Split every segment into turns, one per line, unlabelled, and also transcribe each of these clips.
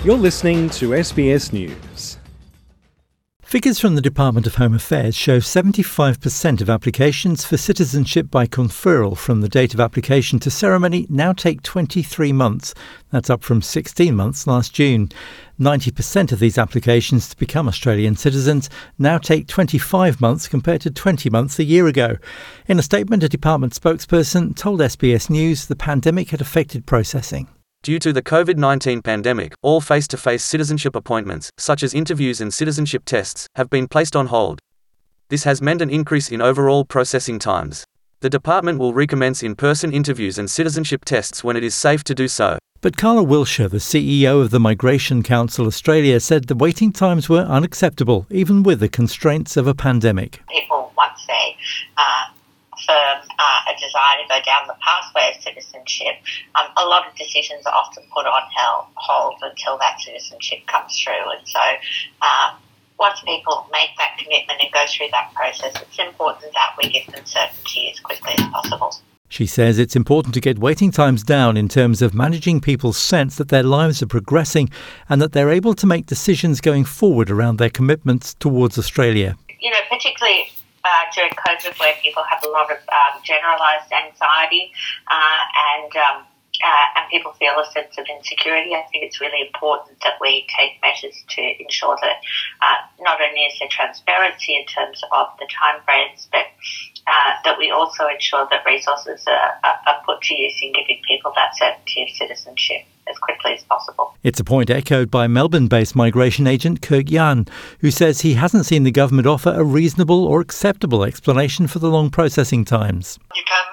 You're listening to SBS News.
Figures from the Department of Home Affairs show 75% of applications for citizenship by conferral from the date of application to ceremony now take 23 months. That's up from 16 months last June. 90% of these applications to become Australian citizens now take 25 months compared to 20 months a year ago. In a statement, a department spokesperson told SBS News the pandemic had affected processing.
Due to the COVID-19 pandemic, all face-to-face citizenship appointments, such as interviews and citizenship tests, have been placed on hold. This has meant an increase in overall processing times. The department will recommence in-person interviews and citizenship tests when it is safe to do so.
But Carla Wilshire, the CEO of the Migration Council Australia, said the waiting times were unacceptable, even with the constraints of a pandemic.
People, once they affirm a desire to go down the pathway of citizenship, a lot of decisions are often put on hold until that citizenship comes through. And so once people make that commitment and go through that process, it's important that we give them certainty as quickly as possible.
She says it's important to get waiting times down in terms of managing people's sense that their lives are progressing and that they're able to make decisions going forward around their commitments towards Australia.
Particularly during COVID, where people have a lot of generalised anxiety and people feel a sense of insecurity, I think it's really important that we take measures to ensure that not only is there transparency in terms of the timeframes, but that we also ensure that resources are put to use in giving people that certainty of citizenship as quickly as possible.
It's a point echoed by Melbourne-based migration agent Kirk Yan, who says he hasn't seen the government offer a reasonable or acceptable explanation for the long processing times.
You can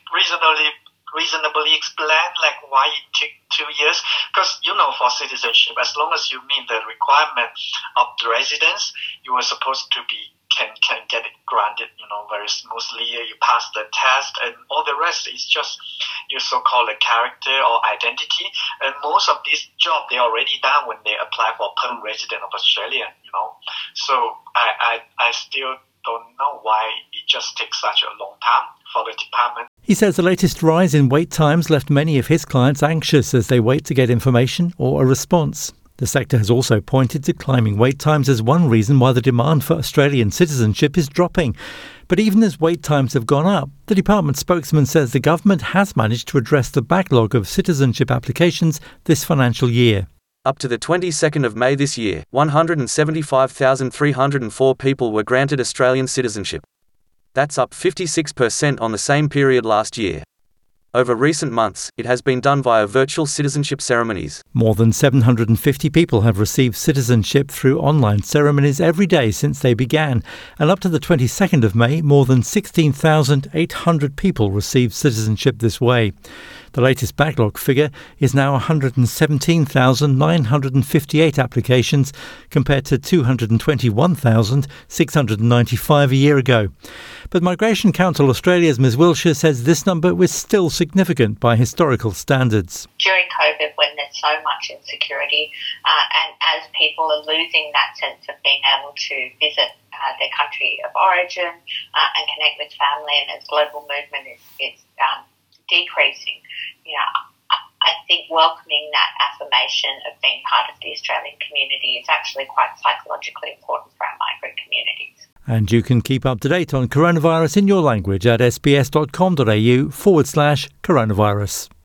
reasonably explain why it took 2 years, because for citizenship, as long as you meet the requirement of the residents, you are supposed to be can get it granted very smoothly. You pass the test, and all the rest is just your so-called character or identity. And most of these jobs they already done when they apply for permanent resident of Australia. So I still don't know why it just takes such a long time for the department.
He says the latest rise in wait times left many of his clients anxious as they wait to get information or a response. The sector has also pointed to climbing wait times as one reason why the demand for Australian citizenship is dropping. But even as wait times have gone up, the department spokesman says the government has managed to address the backlog of citizenship applications this financial year.
Up to the 22nd of May this year, 175,304 people were granted Australian citizenship. That's up 56% on the same period last year. Over recent months, it has been done via virtual citizenship ceremonies.
More than 750 people have received citizenship through online ceremonies every day since they began, and up to the 22nd of May, more than 16,800 people received citizenship this way. The latest backlog figure is now 117,958 applications compared to 221,695 a year ago. But Migration Council Australia's Ms Wilshire says this number was still significant by historical standards.
During COVID, when there's so much insecurity and as people are losing that sense of being able to visit their country of origin and connect with family, and as global movement is decreasing, I think welcoming that affirmation of being part of the Australian community is actually quite psychologically important for our migrant communities.
And you can keep up to date on coronavirus in your language at sbs.com.au/coronavirus.